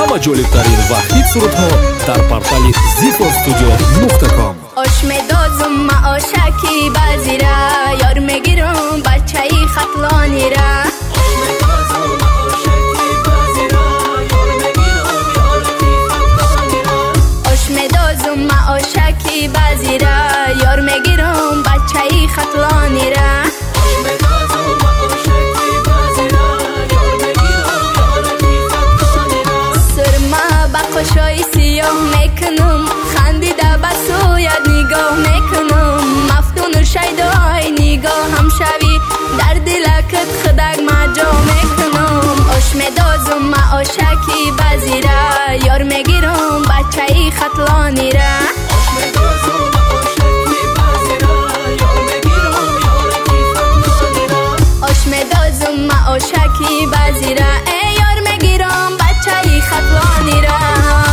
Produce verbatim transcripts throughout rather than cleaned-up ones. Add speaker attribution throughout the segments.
Speaker 1: ҳама ҷолибтарин ва хит сурудҳо дар портали zikor studio нуқта com.
Speaker 2: Ош медозум маошаки базира, ёр мегирум бачаи хатлонира. Ош медозум маошаки базира, ёр мегирум бачаи хатлонира. خشای سیاه میکنم خندیده به سویت نگاه میکنم مفتون و شیدای نگاه هم شوی در دلکت خدک مجا میکنم آش میدازم معاشکی بزیره یار میگیرم بچه ای خطلانی را آش میدازم معاشکی بزیره یار میگیرم بچه ای خطلانی را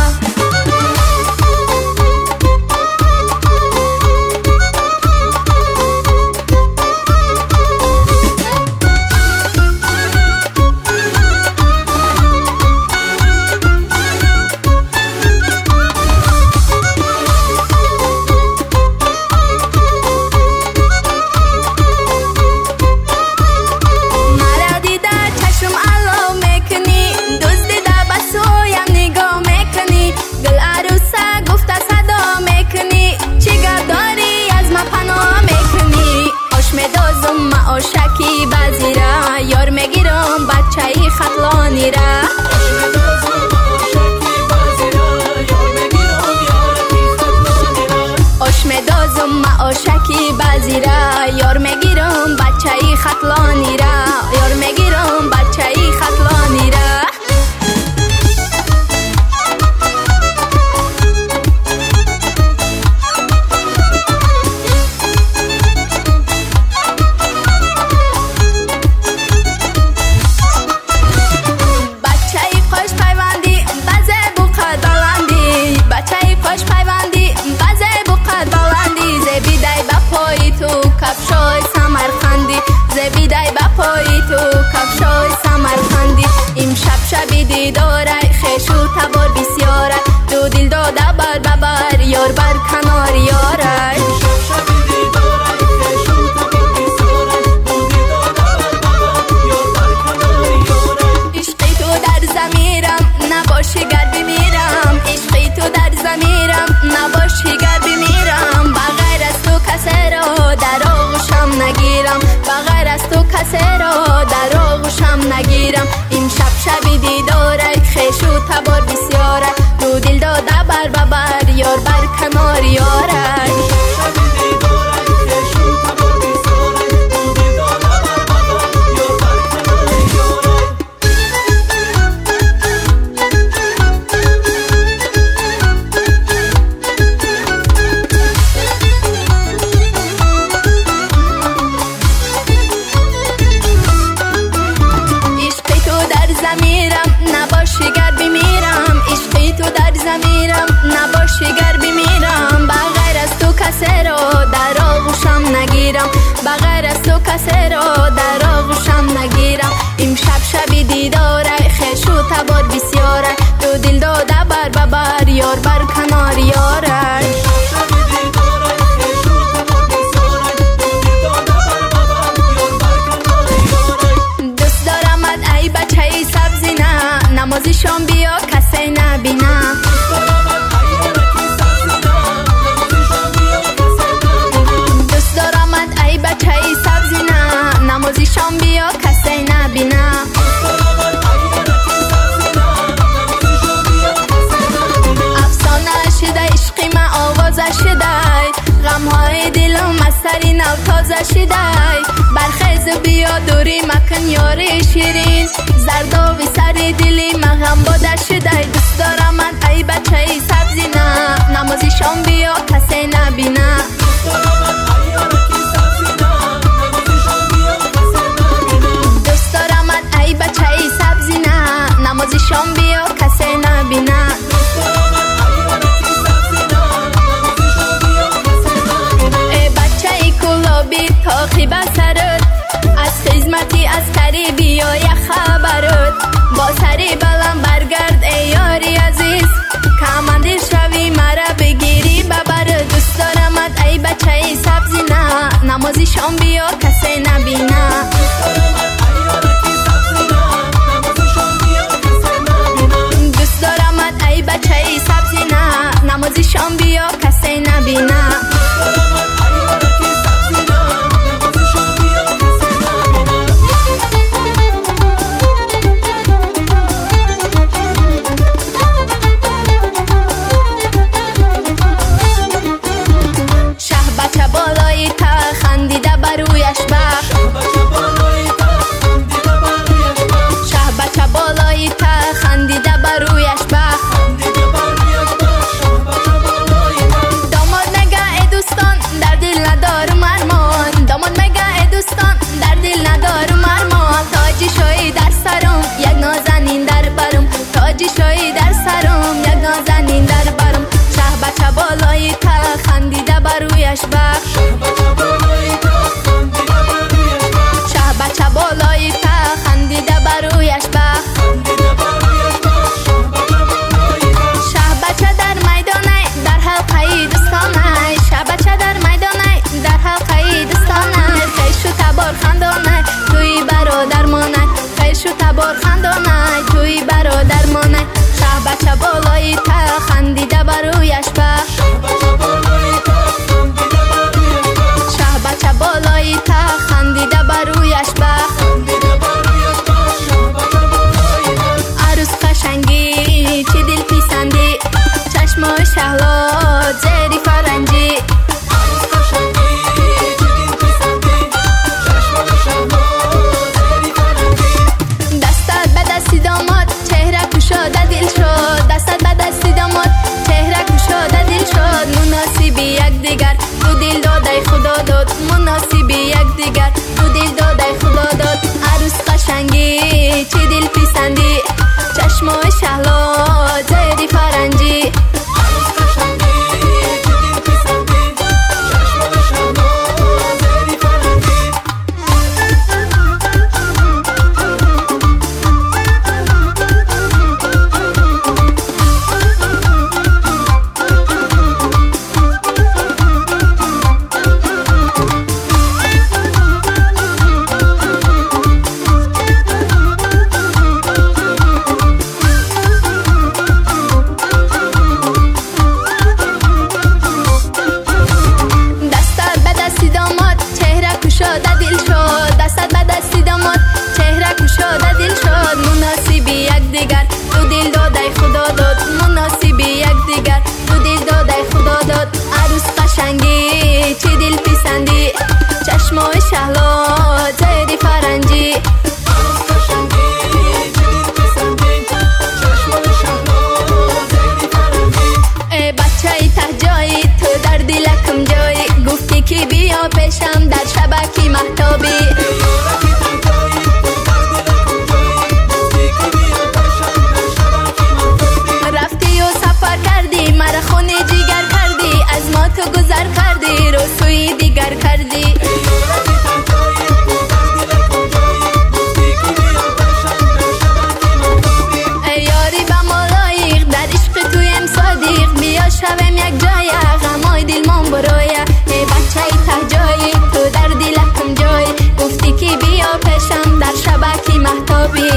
Speaker 2: معاشکی بزیره یار میگیرم بچه ای خطلانی را آش میدازم معاشکی بزیره یار میگیرم بچه ای خطلانی را یار میگیرم بچه ای خطلانی را کفشای سمرقندی زبیدای با پای تو کفشای سمرقندی امشب شب دیداره خیشو تبار بسیاره دو دل داده بر ببر یار بر کنار یاره عشقی تو در زمیرم نباشی گر بمیرم عشقی تو در زمیرم نباشی گر بمیرم بغیر از تو کسی را در آغوشم نگیرم بغیر از تو کسی را در آغوشم نگیرم امشب شب دیداره خیشو تبار بسیاره دو دل داده بر ببر یار بر کنار یاره نباشی گر بمیرم بغیر از تو کسی را در آغوشم نگیرم بغیر از تو کسی را در آغوشم نگیرم امشب شب دیداره خیشو تبار بسیاره دو دل داده بر ببر یار بر کنار یاره دوست دارمت ای بچه ای سبزی نه نمازی شام بیا کسی نبینه نمازی شام بیا کسی نبینه افسانه شده عشقی من آوازه شده غمهای دلم از سری نو تازه شده برخیز بیا دوری مکن یاری شیرین زرداوی سری دلی من غم باده شده دوست دارم من ای بچه ای سبزی نه نمازی شام بیا کسی نبینه نمازی شام بیا کسی نبینه ای بچه ای کلابی تاقی بسرد از خدمتی از کری بیا یه خبرد با سری بلند برگرد ای یاری دادای خدا داد مناسب یکدیگر دو دل دادای خدا داد عروس قشنگی چه دل پسندی چشمای شهلا زیری فرنجی پیشم در شبکی مهتابی رفتی و سفر کردی مرا خونه جیگر کردی از ما تو گذر کردی رو سوی دیگر کردی ای یاری با ما لایق در عشق تویم صادق بیا شویم یک جای غمای دل من برویه ای بچه ته جایی تو در دلکم جای گفتی که بیا پیشم در شبکی مهتابی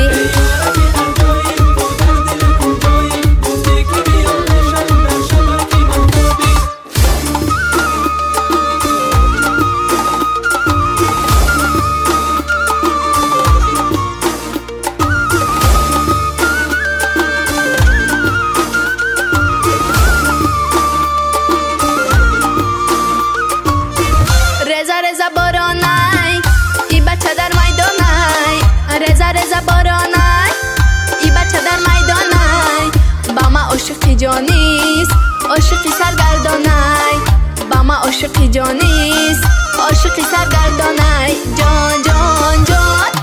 Speaker 2: عاشقی جانیست عاشقی سرگردانای با ما عاشقی جانیست عاشقی سرگردانای جان جان جان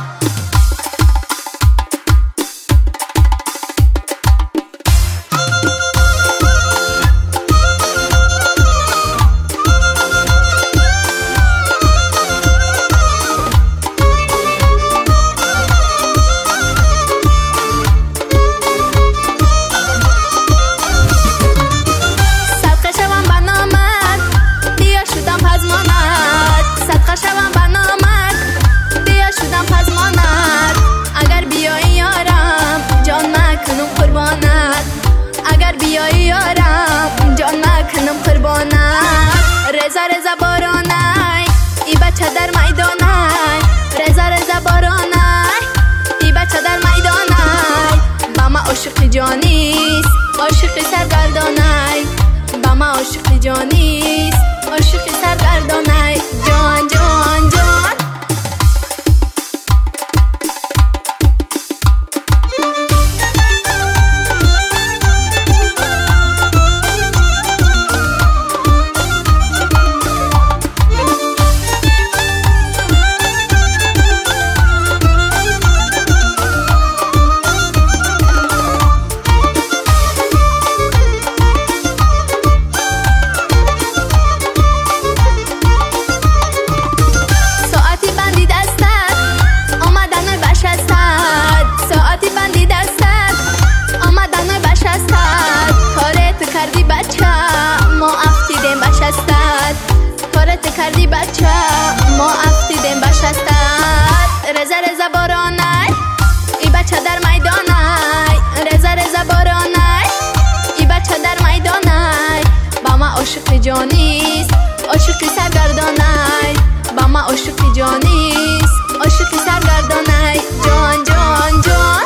Speaker 2: رزا رزا بارانای ای بچه در میدانای رزا رزا بارانای ای بچه در میدانای با ما عاشقی جانیست عاشقی سرگردانای با ما عاشقی جانیست عاشقی سرگردانای جان جان جان کردی بچه ما افتیدیم بشستد رزا رزا بارانای ای بچه در میدانای رزا رزا بارانای ای بچه در میدانای با ما عاشقی جانیست عاشقی سرگردانای با ما عاشقی جانیست عاشقی سرگردانای جان جان جان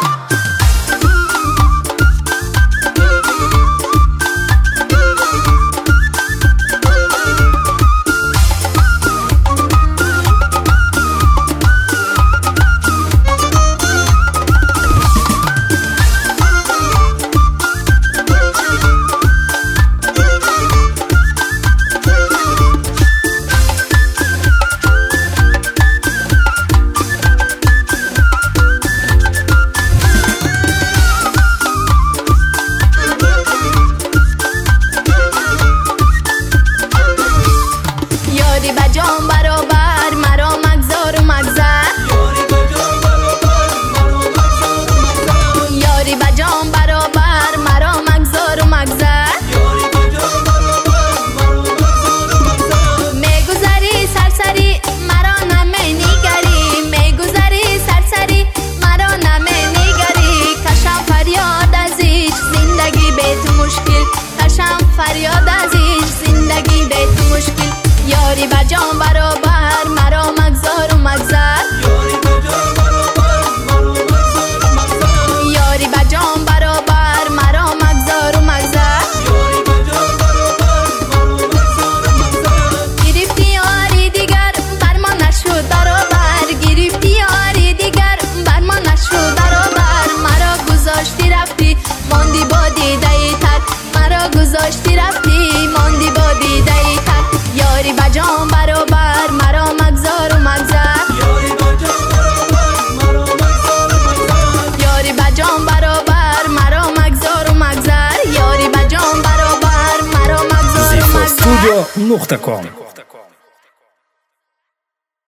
Speaker 1: studio نقطه کام.